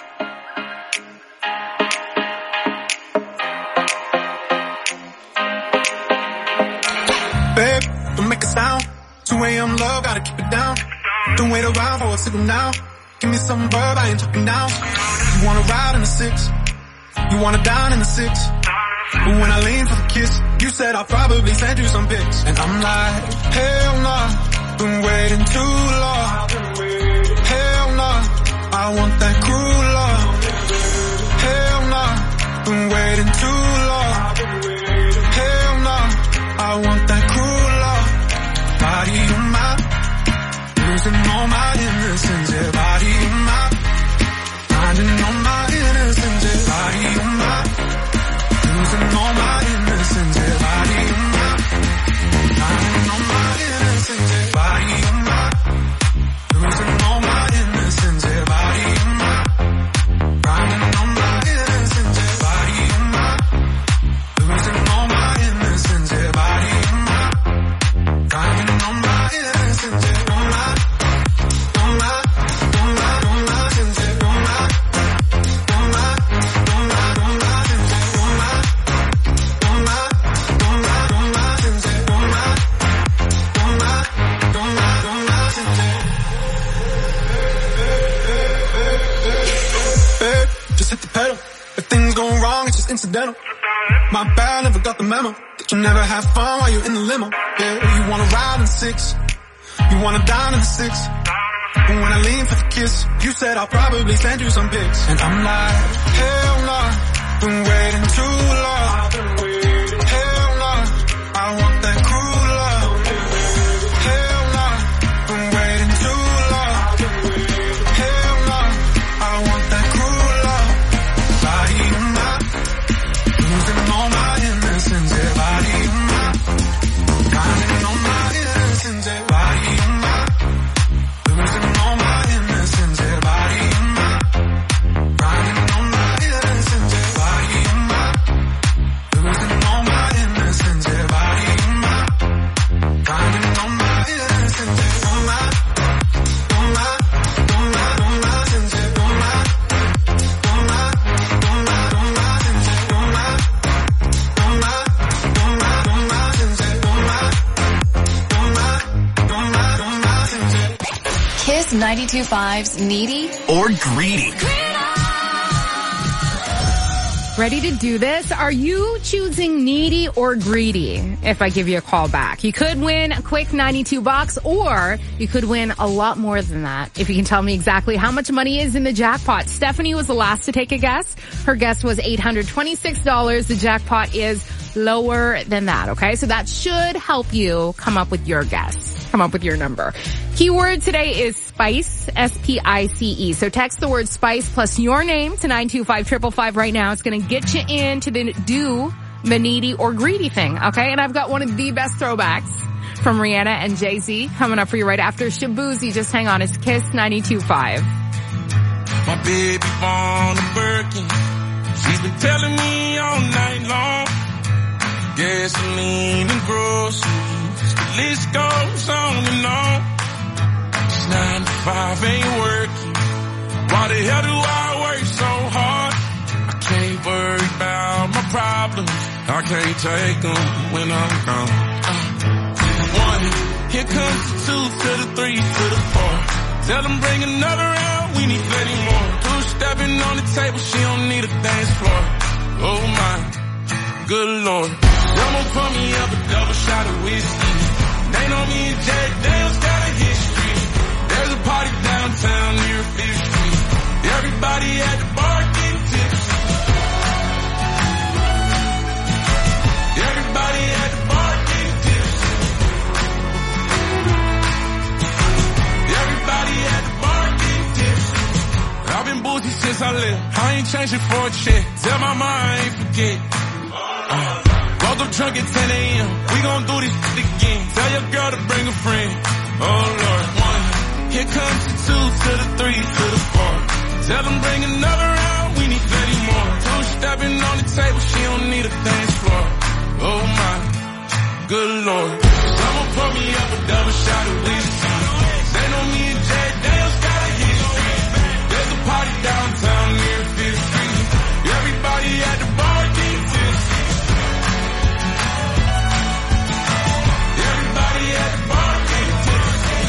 Babe, don't make a sound. two a.m. love, gotta keep it down. Don't wait around for a signal now. Give me some verb, I ain't talking down. You wanna ride in the six, you wanna dine in the six. But when I lean for the kiss, you said I'll probably send you some pics. And I'm like, hell nah, been waiting too long. Hell nah, I want that cruel love. Hell nah, been waiting too long. Hell nah, I want that cruel love. Body of mine, losing all my innocence. Yeah, body of mine, finding all my innocence. Yeah, body of mine, losing all my innocence. Yeah, body of mine, finding all my innocence. Yeah, body of mine, losing all my innocence. Yeah, body of mine, finding all my innocence. Yeah, body of mine, losing all my innocence. Yeah, body of mine, finding all my innocence. Yeah, all my, all my, all my, all my innocence. Yeah, all my, all my, all my, all my innocence. Yeah, all my, all my, all my, all my innocence. Yeah, all my, all my, all my, all my innocence. Babe, just hit the pedal. If things go wrong, it's just incidental. My bad, never got the memo that you never have fun while you're in the limo. Yeah, you wanna ride in the six, you wanna dine in the six. But when I lean for the kiss, you said I'll probably send you some pics. And I'm like, hell nah, been waiting too long. Hell nah, I want that cruel love. Hell nah, been waiting too long. Hell nah, I want that cruel love. Body of mine, losing all my innocence. Yeah, body of mine, finding all my innocence. Yeah, body of mine, losing all my innocence. Yeah, body of mine, finding all my innocence. Yeah, body of mine, losing all my innocence. Yeah, body of mine, finding all my innocence. Yeah, all my, all my, all my, all my innocence. Yeah, all my, all my, all my, all my innocence. Yeah, all my, all my, all my, all my innocence. Yeah, all my, all my, all my, all my innocence. Yeah. Kiss ninety-two point five's Needy or Greedy. Ready to do this? Are you choosing needy or greedy if I give you a call back? You could win a quick ninety-two bucks, or you could win a lot more than that if you can tell me exactly how much money is in the jackpot. Stephanie was the last to take a guess. Her guess was eight hundred twenty-six dollars. The jackpot is lower than that, okay? So that should help you come up with your guess, come up with your number. Keyword today is spice, S P I C E. So text the word spice plus your name to nine two five five five five right now. It's going to get you into the do the needy or greedy thing, okay? And I've got one of the best throwbacks from Rihanna and Jay-Z coming up for you right after Shabuzi. Just hang on. It's Kiss ninety-two point five. My baby on a Birkin. She's been telling me all night long. Gasoline and groceries. The list goes on and on. It's nine to five ain't working. Why the hell do I work so hard? I can't worry about my problems. I can't take them when I'm gone. Uh, one, here comes the two to the three to the four. Tell them bring another round, we need plenty more. Two stepping on the table, she don't need a dance floor. Oh my, good lord. Someone pour me up a double shot of whiskey. They know me and Jack Daniels got a history. There's a party downtown near Fifth Street. Everybody at the bar getting tipsy. Everybody at the bar getting tipsy. Everybody at the bar getting tipsy. I've been boozy since I left. I ain't changing for a check. Tell my mom I ain't forget. Uh, woke up drunk at ten a.m. We gon' do this shit again. Tell your girl to bring a friend. Oh Lord, one. Here comes the two to the three to the four. Tell them bring another round, we need plenty more. Two stepping on the table, she don't need a dance floor. good Lord. Someone pour me up a double shot of whiskey. They know me and Jack Daniels got a history. There's a party downtown near Fifth Street. Everybody at the bar getting tipsy. Everybody at the bar getting tipsy.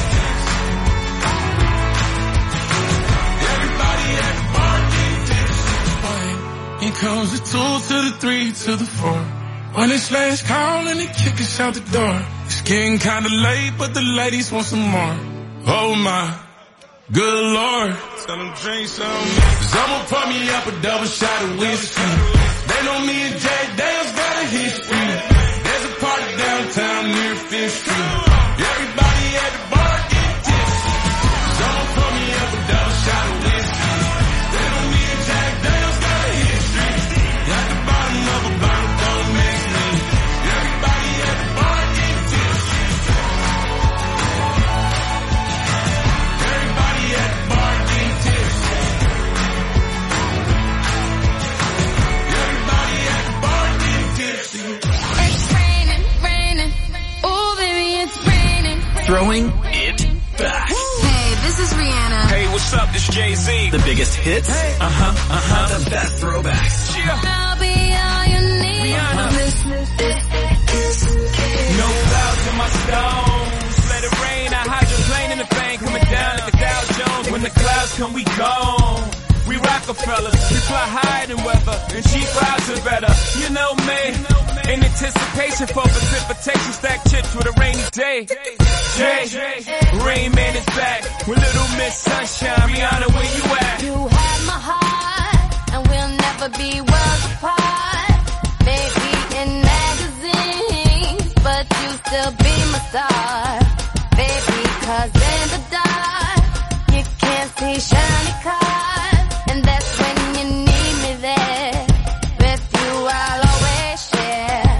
Everybody at the bar getting tipsy. Here comes the two to the three to the four. When it's last call and they kick us out the door. It's getting kinda late, but the ladies want some more. Oh my, good Lord. Tell them drink some. Someone pour me up a double shot of whiskey. They know me and Jack Daniels got a history. There's a party downtown near Fifth Street. Everybody at the bar get tipsy. Someone pour me up a double shot of whiskey. They know me and Jack Daniels got a history. At the bottom of a bottle, don't mix me. Everybody at the bar get tipsy. Everybody at the bar get tipsy. Everybody at the bar get tipsy. It's raining, raining. Oh, baby, it's raining. Throwing it back. Hey, this is Rihanna. Hey, what's up? This Jay-Z. The biggest hits. Uh-huh, uh-huh. The best throwbacks. I'll be all you need. Rihanna. This, this, this, this, this. No clouds in my stones. Let it rain. I hydroplane in the bank. Coming down like the Dow Jones. When the clouds come, we gone. We Rockefellers. We fly higher than weather. And cheap rides are better. You know me. In anticipation for precipitation. Stack chips with a rainy day. Jay, Rain Man is back. With Little Miss Sunshine. Rihanna, where you at? You have my heart, and we'll never be worlds apart. Maybe in magazines, but you still be my star. Baby, 'cause in the dark, you can't see shiny cars. And that's when you need me there. With you, I'll always share.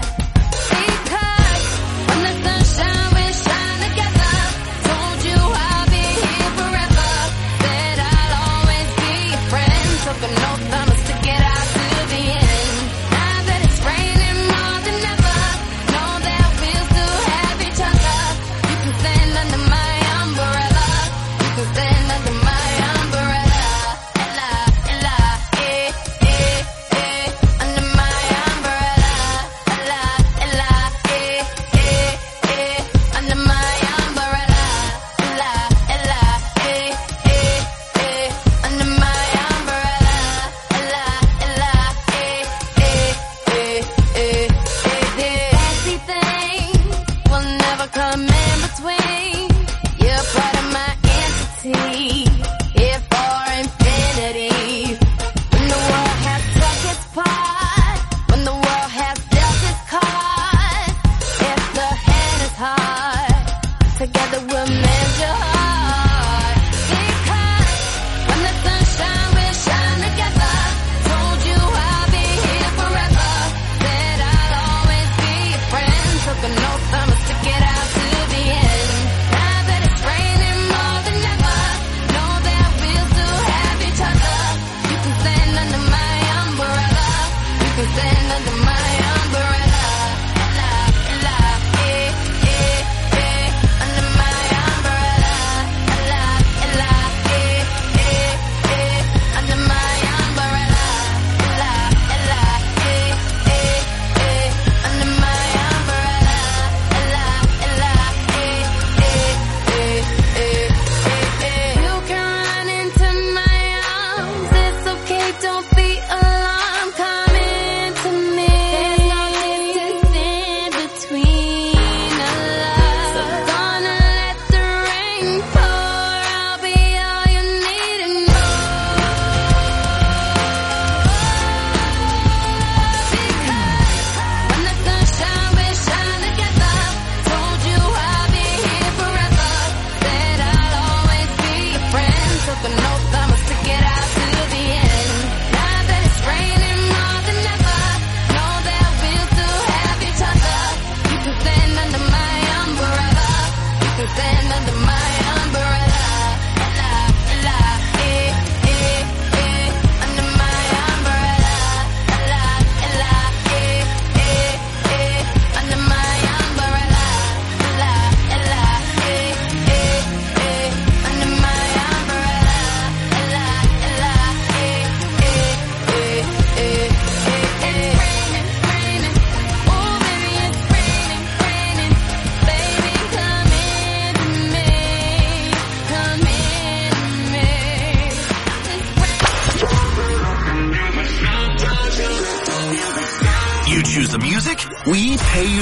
Because when the sunshine will shine together, told you I'll be here forever. Said I'll always be your friend. Took an oath, I'ma stick it out to the end. Now that it's raining more than ever, know that we'll still have each other. You can stand under my umbrella. You can stand under my umbrella. Ella, Ella, eh, eh, eh, under my umbrella. Ella, Ella, eh, eh, eh, under my umbrella. Ella, Ella, eh, eh, eh, under my umbrella. Ella, Ella, eh, eh, eh, eh, eh, eh. Fancy things will never come in between. You're part of my entity, here for infinity. When the world has struck its part, when the world has dealt its cards, if the hand is hard, together we'll mend your heart. Because when the sunshine will shine together, told you I'll be here forever. Said I'll always be your friend. Took an oath, I'ma stick it out to the end. Now that it's raining more than ever, know that we'll still have each other. You can stand under my umbrella. You can stand under my umbrella. Ella, Ella, eh, eh, eh, under my umbrella. Ella, Ella, eh, eh, eh, under my umbrella. Ella, Ella, eh, eh, eh, under my umbrella. Ella, Ella, eh, eh, eh, eh, eh, eh. You can run into my arms. It's okay, don't be alarmed. Come into me. There's no distance in between us. So gonna let the rain pour. I'll be all you need and more. Because when the sunshine will shine together, told you I'll be here forever. Said I'll always be your friend. Took an oath, I'ma stick it out to the end. Now that it's raining more than ever, know that we'll still have each other. You can stand under my umbrella. You can stand under my umbrella. Ella, Ella, eh, eh, eh, under my umbrella. Ella, Ella, eh, eh, eh, under my umbrella. We pay you